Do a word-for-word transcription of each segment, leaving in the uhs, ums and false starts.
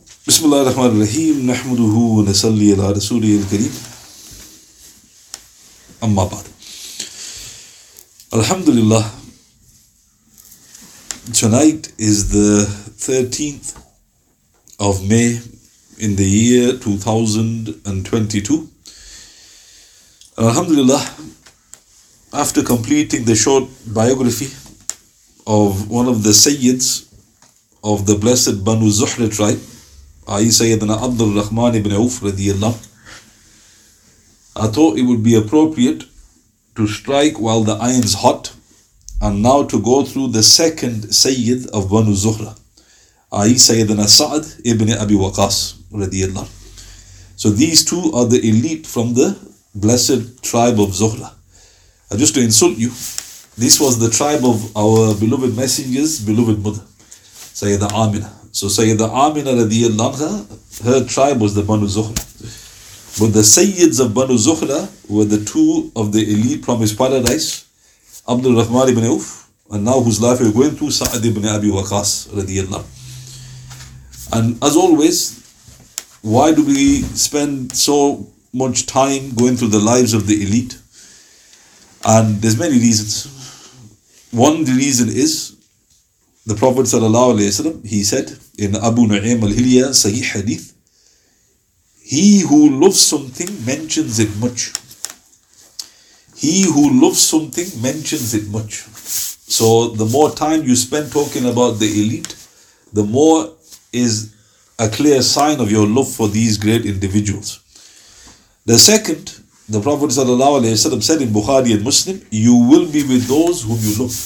Bismillah ar-Rahman ar-Rahim. Nahmaduhu wa nasalli ala Rasulihi al-Kareem. Amma ba'd. Alhamdulillah. Tonight is the thirteenth of May in the year two thousand twenty-two. Alhamdulillah, after completing the short biography of one of the Sayyids of the blessed Banu Zuhra tribe, that is Sayyidina Abdul Rahman ibn Auf radiyallahu, I thought it would be appropriate to strike while the iron's hot and now to go through the second Sayyid of Banu Zuhra, that is Sayyidina Sa'd ibn Abi Waqas radiyallahu. So these two are the elite from the blessed tribe of Zuhra. And just to insult you, this was the tribe of our beloved messenger's beloved mother, Sayyidah Amina. So Sayyidah Amina radiyallahu anha, her tribe was the Banu Zuhra. But the Sayyids of Banu Zuhra were the two of the elite promised paradise, Abdul Rahman ibn Auf, and now whose life we're going through, Sa'd ibn Abi Waqas radiyallahu. And as always, why do we spend so much time going through the lives of the elite? And there's many reasons. One reason is the Prophet sallallahu alaihi wasallam, he said in Abu Nu'aym al-Hilya Sahih Hadith, he who loves something mentions it much. He who loves something mentions it much. So the more time you spend talking about the elite, the more is a clear sign of your love for these great individuals. The second, the Prophet ﷺ said in Bukhari and Muslim, you will be with those whom you love.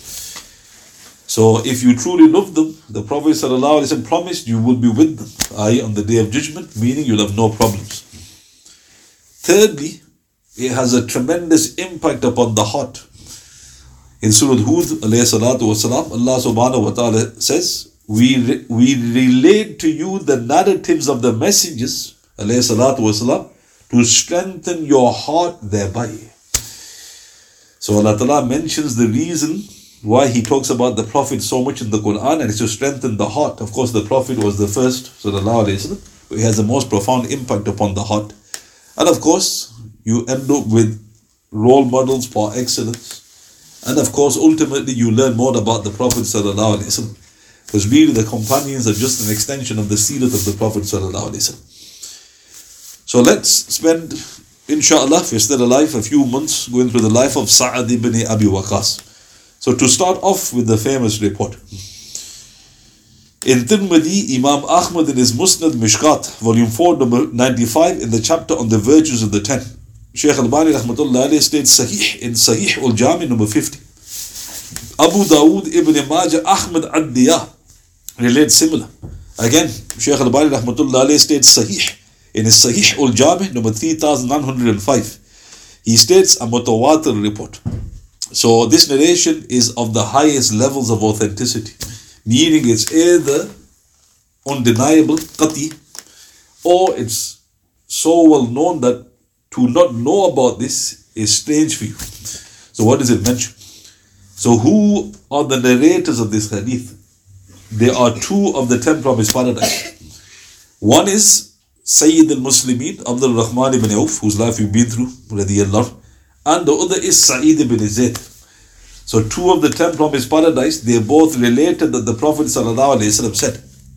So if you truly love them, the Prophet ﷺ promised you will be with them, that is on the day of judgment, meaning you'll have no problems. Thirdly, it has a tremendous impact upon the heart. In Surah Hud, alayhi salatu wasalam, Allah subhanahu wa ta'ala says, we, re- we relate to you the narratives of the messengers, alayhi salatu wasalam, to strengthen your heart thereby. So Allah Ta'ala mentions the reason why He talks about the Prophet so much in the Quran, and it's to strengthen the heart. Of course, the Prophet was the first, sallallahu alayhi wa sallam, he has the most profound impact upon the heart. And of course, you end up with role models for excellence. And of course, ultimately, you learn more about the Prophet sallallahu alayhi wa sallam. Because really, the companions are just an extension of the seerat of the Prophet sallallahu alayhi wa sallam. So let's spend, inshallah, if we're still alive, a few months going through the life of Sa'd ibn Abi Waqas. So to start off with the famous report. In Tirmidhi, Imam Ahmad in his Musnad Mishkat, volume four, number ninety-five, in the chapter on the virtues of the ten, Shaykh Al-Bani rahmatullah alayhi states Sahih in Sahih Al-Jami number fifty. Abu Dawood ibn Majah Ahmad ad-Diya relates similar. Again, Shaykh Al-Bani rahmatullah alayhi states Sahih in his Sahih Al-Jami number three thousand nine hundred five. He states a mutawatir report. So this narration is of the highest levels of authenticity, meaning it's either undeniable, qati, or it's so well known that to not know about this is strange for you. So what does it mention? So who are the narrators of this hadith? There are two of the ten promised paradise. One is Sayyid al-Muslimin, Abdul Rahman ibn Auf, whose life we've been through, radiyallahu, and the other is Sa'id ibn Zayd. So two of the ten promised paradise, they both related that the Prophet sallallahu alaihi wasallam said,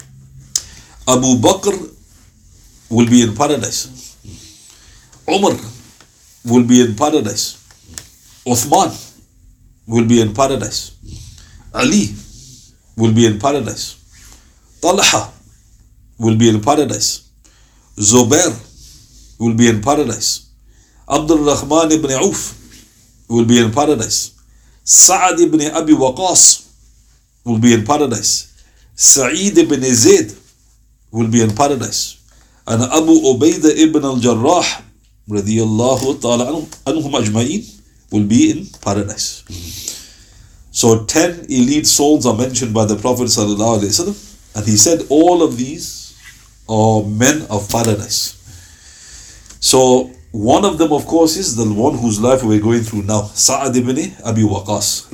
Abu Bakr will be in paradise, Umar will be in paradise, Uthman will be in paradise, Ali will be in paradise, Talha will be in paradise, Zubair will be in paradise, Abdul Rahman ibn Auf will be in paradise, Sa'd ibn Abi Waqas will be in paradise, Sa'id ibn Zayd will be in paradise, and Abu Ubaidah ibn al-Jarrah radiyallahu ta'ala anhum ajma'in will be in paradise. So ten elite souls are mentioned by the Prophet sallallahu alaihi wasallam, and he said all of these are men of paradise. So one of them, of course, is the one whose life we're going through now, Sa'd ibn Abi Waqas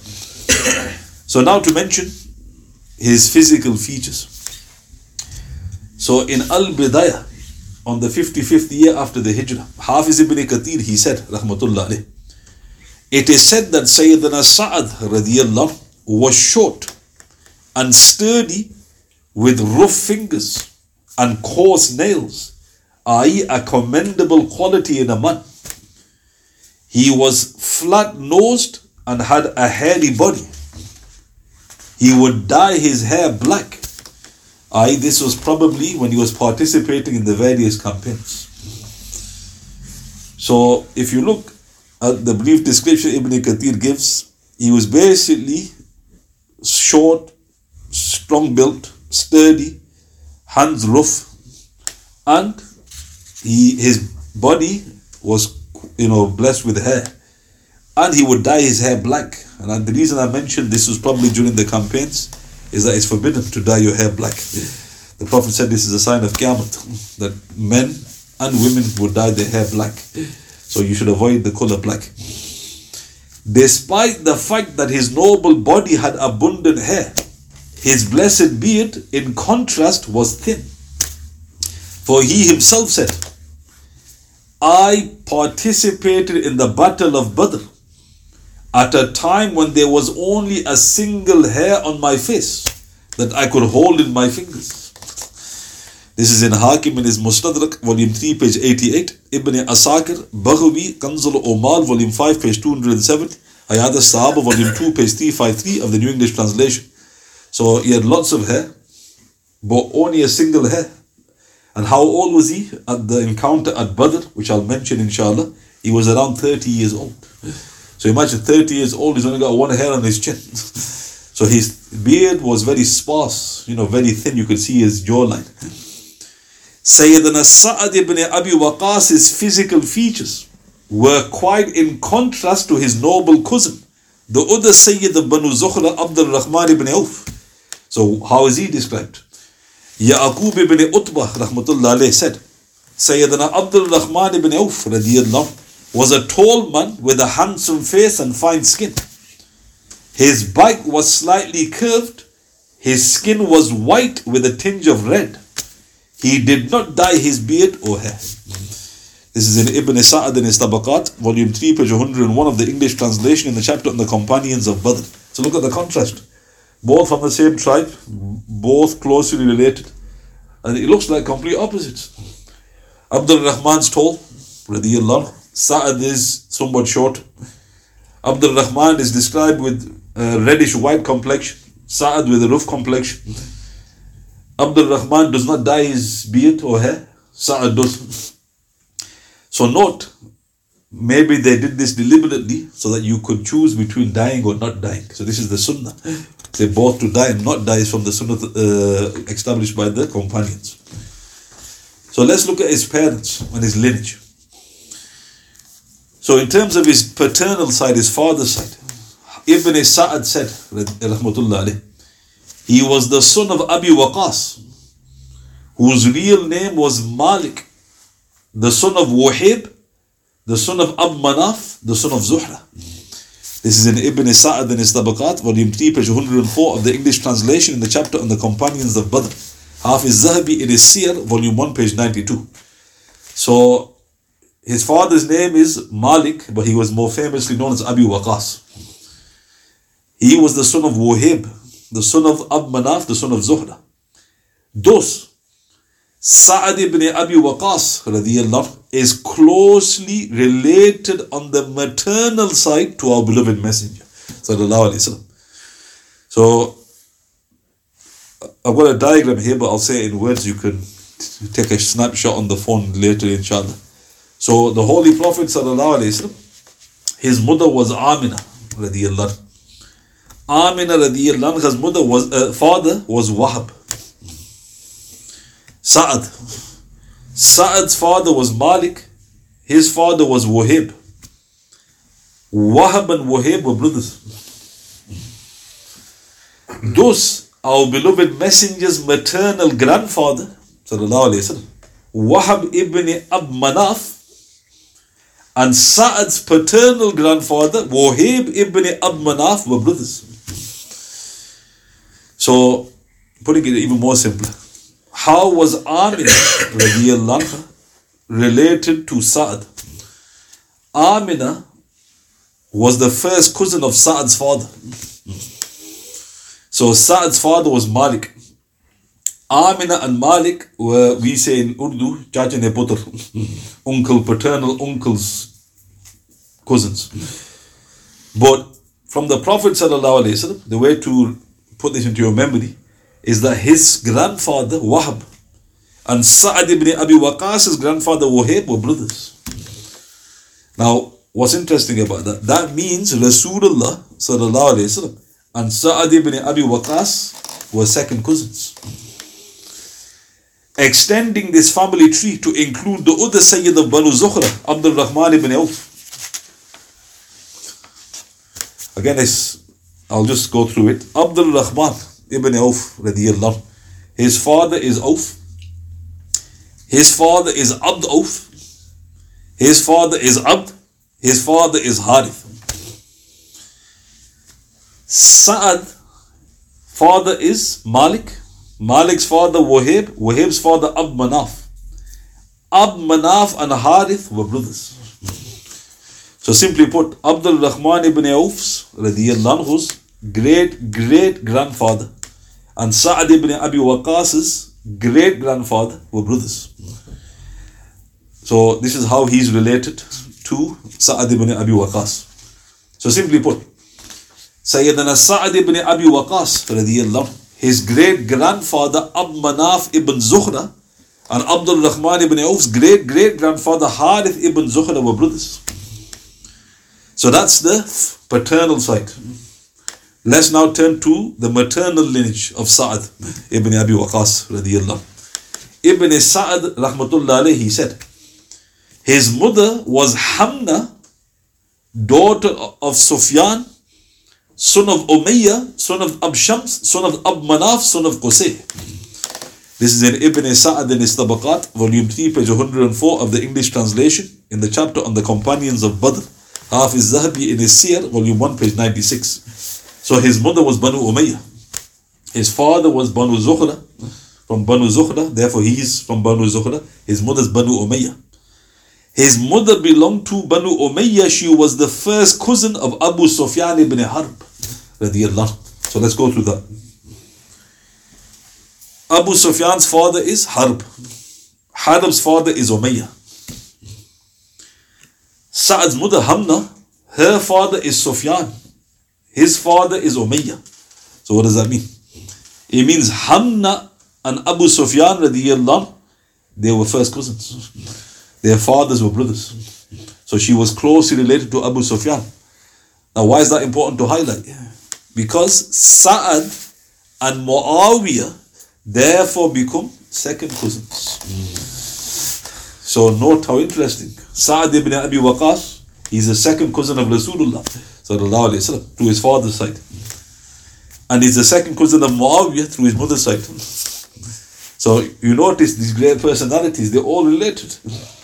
radiyallahu. So now to mention his physical features. So in Al-Bidayah, on the fifty-fifth year after the Hijrah, Hafiz ibn Kathir, he said, Rahmatullah alayh, it is said that Sayyidina Sa'ad radiyallahu anhu was short and sturdy with rough fingers and coarse nails, that is a commendable quality in a man. He was flat-nosed and had a hairy body. He would dye his hair black. that is, this was probably when he was participating in the various campaigns. So if you look at the brief description Ibn Kathir gives, he was basically short, strong built, sturdy, hands rough, and he his body was, you know, blessed with hair, and he would dye his hair black. And the reason I mentioned this was probably during the campaigns is that it's forbidden to dye your hair black. The Prophet said this is a sign of Qiyamah, that men and women would dye their hair black. So you should avoid the color black. Despite the fact that his noble body had abundant hair, his blessed beard, in contrast, was thin. For he himself said, I participated in the battle of Badr at a time when there was only a single hair on my face that I could hold in my fingers. This is in Hakim in his Mustadrak, volume three, page eighty-eight. Ibn Asakir, Baghawi, Kanzul Omal, volume five, page two hundred seven. Hayat al-Sahaba, volume two, page three fifty-three of the New English Translation. So he had lots of hair, but only a single hair. And how old was he at the encounter at Badr, which I'll mention inshallah? He was around thirty years old. So imagine thirty years old, he's only got one hair on his chin. So his beard was very sparse, you know, very thin. You could see his jawline. Sayyidina Sa'ad ibn Abi Waqqas' physical features were quite in contrast to his noble cousin, the other Sayyid of Banu Zuhra, Abdul Rahman ibn Auf. So how is he described? Ya'qub ibn Utbah rahmatullah alayh said, Sayyidina Abdul Rahman ibn Auf radiyallahu was a tall man with a handsome face and fine skin. His back was slightly curved. His skin was white with a tinge of red. He did not dye his beard or hair. This is in Ibn Sa'ad in his Tabaqat, volume three, page one hundred one of the English translation, in the chapter on the companions of Badr. So look at the contrast. Both from the same tribe, both closely related. And it looks like complete opposites. Abdul Rahman's tall, radiyallahu. Sa'ad is somewhat short. Abdul Rahman is described with a reddish white complexion. Sa'ad with a rough complexion. Abdul Rahman does not dye his beard or hair. Sa'ad does. So note, maybe they did this deliberately so that you could choose between dyeing or not dyeing. So this is the sunnah. They both to dye and not dye is from the sunnah uh, established by the companions. So let's look at his parents and his lineage. So in terms of his paternal side, his father's side, Ibn Sa'ad said, rahmatullah alayh, he was the son of Abi Waqqas, whose real name was Malik, the son of Wahib, the son of Ab Manaf, the son of Zuhra. This is in Ibn Sa'ad in his Tabaqat, volume three, page one hundred four of the English translation, in the chapter on the companions of Badr. Hafiz Zahabi in his Siyar, volume one, page ninety-two. So his father's name is Malik, but he was more famously known as Abi Waqqas. He was the son of Wahib, the son of Ab Manaf, the son of Zuhra. Thus, Sa'ad ibn Abi Waqqas radiyallahu is closely related on the maternal side to our beloved Messenger sallallahu alaihi wasallam. So I've got a diagram here, but I'll say it in words. You can take a snapshot on the phone later, inshallah. So the Holy Prophet sallallahu alaihi wasallam, his mother was Amina radiyallahu. Amina radiyallahu, his mother was uh, father was Wahab. Sa'ad. Sa'ad's father was Malik. His father was Wahib. Wahab and Wahib were brothers. Thus, our beloved Messenger's maternal grandfather, sallallahu alayhi wasallam, Wahab ibn Ab Manaf, and Sa'ad's paternal grandfather, Wahib ibn Ab Manaf, were brothers. So, putting it even more simpler, how was Amina radiallahu anha related to Sa'ad? Amina was the first cousin of Sa'ad's father. So Sa'ad's father was Malik. Amina and Malik were, we say in Urdu, chacha ne putar, uncle, paternal uncles, cousins. But from the Prophet sallallahu alaihi wasallam, the way to put this into your memory is that his grandfather Wahab and Sa'ad ibn Abi Waqqas's grandfather Wahib were brothers. Now, what's interesting about that? That means Rasulullah sallallahu alaihi wasallam and Sa'ad ibn Abi Waqqas were second cousins. Extending this family tree to include the other Sayyid of Banu Zuhra, Abdul Rahman ibn Auf. Again, this, I'll just go through it. Abdul Rahman ibn Auf radiyallahu, his father is Auf. His father is Abd Auf. His father is Abd. His father is Harith. Sa'ad, father is Malik. Malik's father Wahib. Wahib's father Abd Manaf. Abd Manaf and Harith were brothers. So simply put, Abdul Rahman ibn Auf's radiyallahu anhu's great great grandfather and Sa'ad ibn Abi Waqqas's great grandfather were brothers. So this is how he's related to Sa'ad ibn Abi Waqqas. So simply put, Sayyidina Sa'ad ibn Abi Waqqas radiyallahu anhu, his great grandfather Abd Manaf ibn Zuhra and Abdul Rahman ibn Auf's great great grandfather Harith ibn Zuhra were brothers. So that's the paternal side. Let's now turn to the maternal lineage of Sa'ad ibn Abi Waqqas radiyallahu. Ibn Sa'ad rahmatullah alayhi, he said, his mother was Hamna, daughter of Sufyan, son of Umayyah, son of Abshams, son of Ab Manaf, son of Qusay. This is in Ibn Sa'ad in his Tabaqat, volume three, page one hundred four of the English translation, in the chapter on the companions of Badr. Hafiz Zahabi in his Siyar, volume one, page ninety-six. So his mother was Banu Umayyah. His father was Banu Zuhra, from Banu Zuhra, therefore he is from Banu Zuhra. His mother's Banu Umayyah. His mother belonged to Banu Umayyah. She was the first cousin of Abu Sufyan ibn Harb radiyallahu. So let's go through that. Abu Sufyan's father is Harb. Harb's father is Umayyah. Sa'ad's mother Hamna, her father is Sufyan. His father is Umayyah. So what does that mean? It means Hamna and Abu Sufyan radiyallahu, they were first cousins. Their fathers were brothers. So she was closely related to Abu Sufyan. Now why is that important to highlight? Because Sa'ad and Muawiyah therefore become second cousins. So note how interesting. Sa'ad ibn Abi Waqqas, he's the second cousin of Rasulullah sallallahu alaihi wasallam through his father's side. And he's the second cousin of Muawiyah through his mother's side. So you notice these great personalities, they're all related.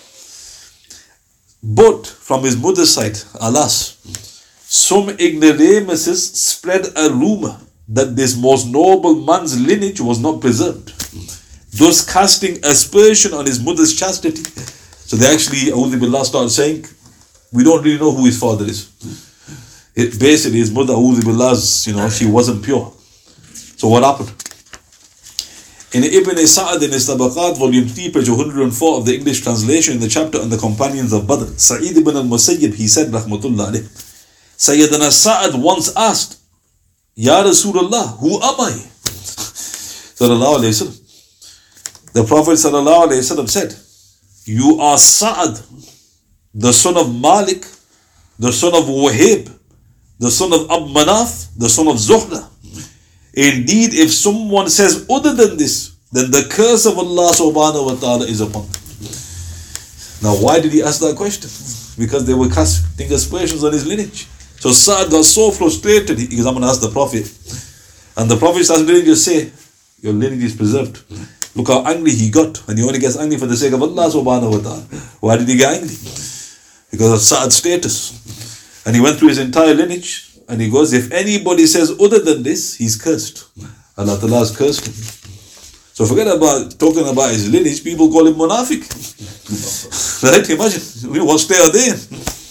But from his mother's side, alas, some ignoramuses spread a rumor that this most noble man's lineage was not preserved, thus casting aspersion on his mother's chastity. So they actually, A'udhu Billah, started saying, we don't really know who his father is. It, basically, his mother, A'udhu Billah's, you know, she wasn't pure. So what happened? In Ibn Sa'ad in his Tabaqat, volume three, page one hundred four of the English translation, in the chapter on the companions of Badr, Sa'id ibn al-Musayyib, he said, rahmatullah alayh, Sayyidina Sa'ad once asked, Ya Rasulullah, who am I? Sallallahu alayhi wasallam. The Prophet sallallahu alayhi wasallam said, you are Sa'ad, the son of Malik, the son of Wahib, the son of Ab Manaf, the son of Zuhra. Indeed, if someone says other than this, then the curse of Allah subhanahu wa ta'ala is upon them. Now, why did he ask that question? Because they were casting aspersions on his lineage. So Sa'ad got so frustrated, he goes, I'm going to ask the Prophet. And the Prophet didn't just say, your lineage is preserved. Look how angry he got. And he only gets angry for the sake of Allah subhanahu wa ta'ala. Why did he get angry? Because of Sa'ad's status. And he went through his entire lineage. And he goes, if anybody says other than this, he's cursed. Allah Ta'ala has cursed him. So forget about talking about his lineage, people call him Munafiq. Right? Imagine, what state are they in?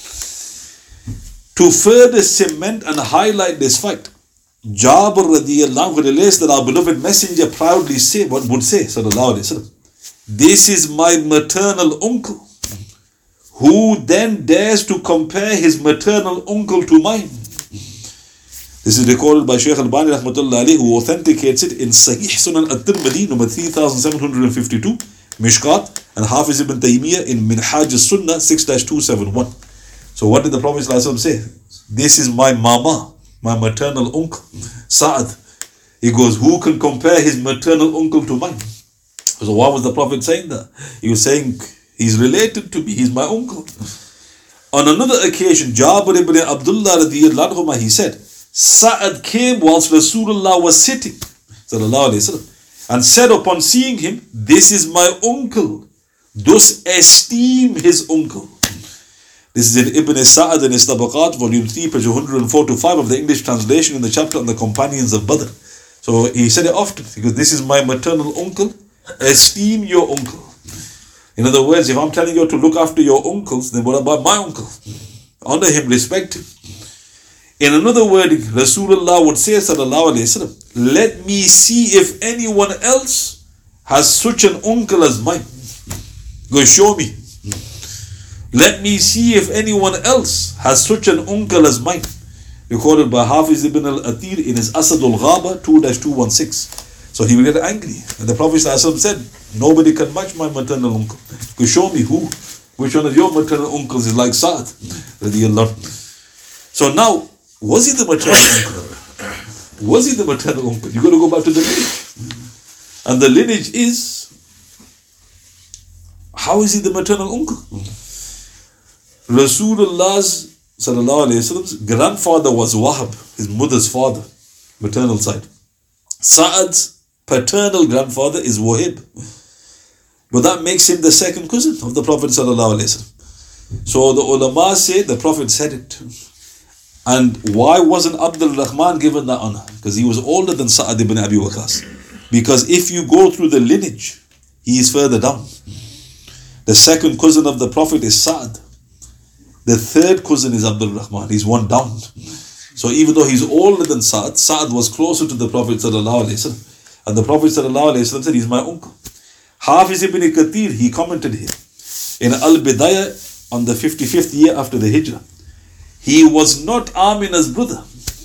To further cement and highlight this fact, Jabir radiyallahu anhu relates that our beloved messenger proudly say, what would say, sallallahu alayhi wa sallam, this is my maternal uncle, who then dares to compare his maternal uncle to mine. This is recorded by Shaykh Albani rahmatullah alayhi, who authenticates it in Sahih Sunan At-Tirmidhi, number three thousand seven hundred fifty-two, Mishkat, and Hafiz ibn Taymiyyah in Minhaj al-Sunnah six dash two seventy-one. So what did the Prophet ﷺ say? This is my mama, my maternal uncle, Sa'ad. He goes, who can compare his maternal uncle to mine? So why was the Prophet saying that? He was saying, he's related to me, he's my uncle. On another occasion, Jabir ibn Abdullah radiyallahu anhu, he said, Sa'ad came whilst Rasulullah was sitting, sallallahu alayhi wa sallam, and said upon seeing him, this is my uncle, thus esteem his uncle. This is in Ibn Sa'ad in his Tabaqat, volume three, page one hundred four to five of the English translation in the chapter on the companions of Badr. So he said it often, because this is my maternal uncle, esteem your uncle. In other words, if I'm telling you to look after your uncles, then what about my uncle? Honor him, respect him. In another wording, Rasulullah would say, sallallahu alayhi wa sallam, let me see if anyone else has such an uncle as mine. Go show me. Let me see if anyone else has such an uncle as mine. Recorded by Hafiz ibn al-Athir in his Asad al-Ghaba two dash two sixteen. So he will get angry. And the Prophet said, nobody can match my maternal uncle. Go show me who. Which one of your maternal uncles is like Sa'ad? So now, was he the maternal uncle? Was he the maternal uncle? You've got to go back to the lineage. And the lineage is, how is he the maternal uncle? Rasulullah's sallallahu alayhi wa sallam's grandfather was Wahab, his mother's father, maternal side. Sa'ad's paternal grandfather is Wahib. But that makes him the second cousin of the Prophet sallallahu alayhi wa sallam. So the ulama say the Prophet said it. And why wasn't Abdul Rahman given that honor? Because he was older than Sa'ad ibn Abi Waqqas. Because if you go through the lineage, he is further down. The second cousin of the Prophet is Sa'ad. The third cousin is Abdul Rahman. He's one down. So even though he's older than Sa'ad, Sa'ad was closer to the Prophet sallallahu alayhi wa sallam. And the Prophet sallallahu alayhi wa sallam said, he's my uncle. Hafiz ibn Kathir, he commented here in Al-Bidayah on the fifty-fifth year after the Hijrah. He was not Amina's brother,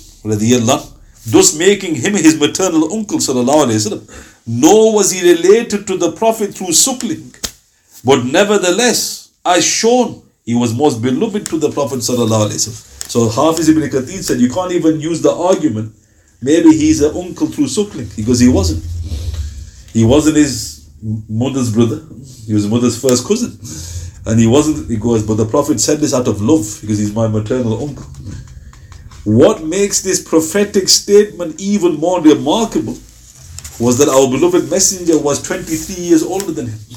thus making him his maternal uncle sallallahu alayhi wa sallam. Nor was he related to the Prophet through suckling. But nevertheless, as shown, he was most beloved to the Prophet sallallahu alayhi wa sallam. So Hafiz ibn Kathir said, you can't even use the argument, maybe he's an uncle through suckling, because he wasn't. He wasn't his mother's brother, he was his mother's first cousin. And he wasn't, he goes, but the Prophet said this out of love, because he's my maternal uncle. What makes this prophetic statement even more remarkable was that our beloved messenger was twenty-three years older than him.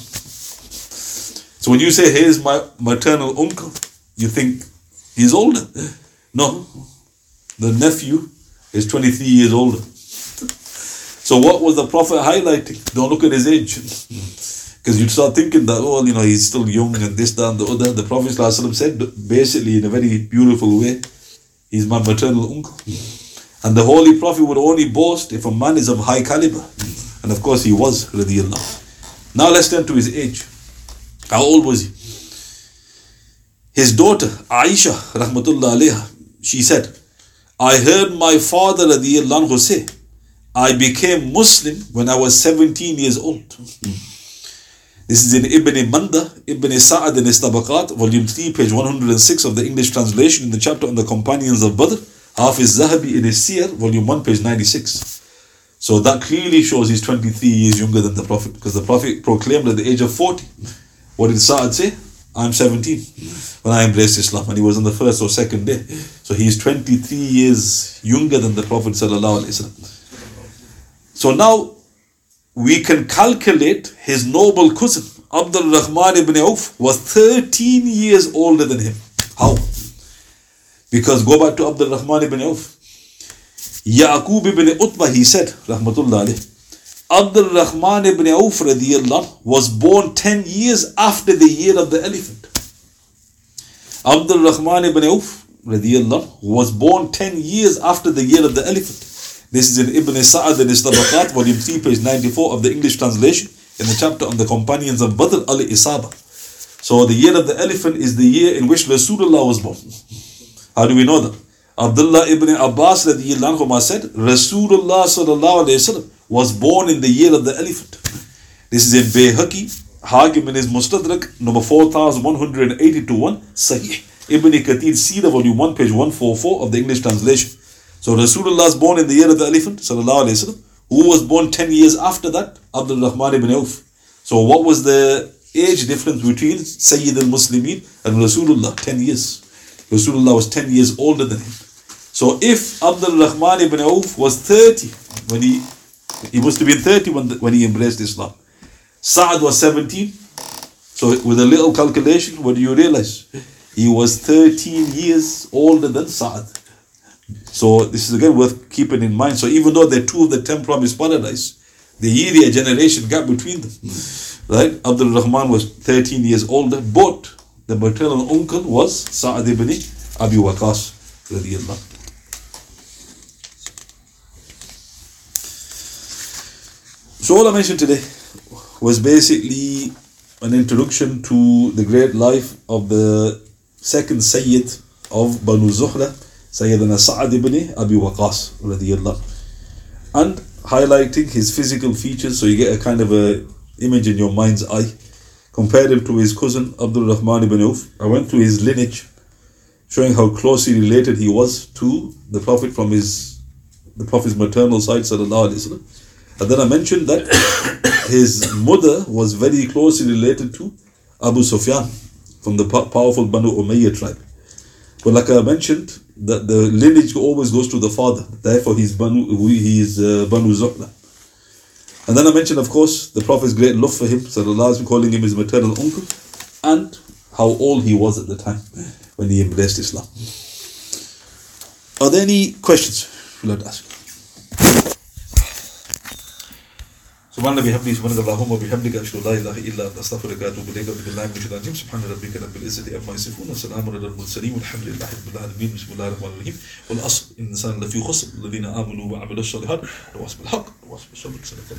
So when you say, here's my maternal uncle, you think he's older. No, the nephew is twenty-three years older. So what was the Prophet highlighting? Don't look at his age. Because you start thinking that, oh, you know, he's still young and this, that, and the other. The Prophet ﷺ said, basically in a very beautiful way, he's my maternal uncle. And the Holy Prophet would only boast if a man is of high caliber. And of course he was, radiyallahu. Now let's turn to his age. How old was he? His daughter, Aisha, rahmatullah alayha, she said, I heard my father, radiyallahu anhu, say, I became Muslim when I was seventeen years old. This is in Ibn Manda, Ibn Sa'ad in his Tabaqat, volume three, page one hundred six of the English translation in the chapter on the companions of Badr. Hafiz Zahabi in his Siyar, volume one, page ninety-six. So that clearly shows he's twenty-three years younger than the Prophet, because the Prophet proclaimed at the age of forty. What did Sa'ad say? I'm seventeen when I embraced Islam, and he was on the first or second day. So he's twenty-three years younger than the Prophet sallallahu alaihi wasallam. So now we can calculate his noble cousin, Abdul Rahman ibn Auf, was thirteen years older than him. How? Because go back to Abdul Rahman ibn Auf. Ya'qub ibn Utbah, he said, rahmatullah alayh, Abdul Rahman ibn Auf radiyallahu was born ten years after the year of the elephant. Abdul Rahman ibn Auf radiyallahu was born ten years after the year of the elephant. This is in Ibn Sa'ad and Tabaqat, volume three, page ninety-four of the English translation, in the chapter on the companions of Badr al-Isaba. So the year of the elephant is the year in which Rasulullah was born. How do we know that? Abdullah ibn Abbas radiyallahu anhu said, Rasulullah sallallahu alayhi wa sallam was born in the year of the elephant. This is in Bayhaqi, Hakim in his Mustadrak, number four thousand one hundred eighty to one, Sahih Ibn Kathir Sira, volume one, page one forty-four of the English translation. So Rasulullah was born in the year of the elephant, sallallahu alayhi wa sallam. Who was born ten years after that? Abdul Rahman ibn Auf. So what was the age difference between Sayyid al-Muslimin and Rasulullah? ten years. Rasulullah was ten years older than him. So if Abdul Rahman ibn Auf was thirty, when he he must have been thirty when, the, when he embraced Islam. Sa'ad was seventeen. So with a little calculation, what do you realize? He was thirteen years older than Sa'ad. So this is again worth keeping in mind. So even though they're two of the ten promised paradise, the year generation gap between them, right? Abdul Rahman was thirteen years older, but the maternal uncle was Sa'ad ibn Abi Waqqas radiyallahu. So all I mentioned today was basically an introduction to the great life of the second Sayyid of Banu Zuhra, Sayyidina Sa'ad ibn Abi Waqqas radiyallahu, and highlighting his physical features so you get a kind of a image in your mind's eye. Compared him to his cousin Abdul Rahman ibn Auf. I went through his lineage, showing how closely related he was to the Prophet from his the Prophet's maternal side, sallallahu alaihi wasallam. And then I mentioned that his mother was very closely related to Abu Sufyan from the powerful Banu Umayyah tribe. But like I mentioned, that the lineage always goes to the father. Therefore, he's Banu, he is uh, Banu Zuhra. And then I mentioned, of course, the Prophet's great love for him, sallallahu alaihi wasallam, calling him his maternal uncle, and how old he was at the time when he embraced Islam. Are there any questions you'd like to ask? سبحان الله بحمده سبحانك اللهم وبحمدك أشهد أن لا إله إلا أنت أستغفرك وأتوب إليك بالله من الشيطان الرجيم سبحان ربك رب العزة عما يصفون وسلام على المرسلين والحمد لله رب العالمين بسم الله الرحمن الرحيم والعصر إن الإنسان لفي خسر الذين آمنوا وعملوا الصالحات وتواصوا بالحق وتواصوا بالصبر.